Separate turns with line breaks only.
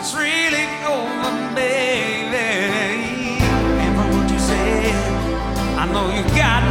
it's really over, baby. And from what you said, I know you got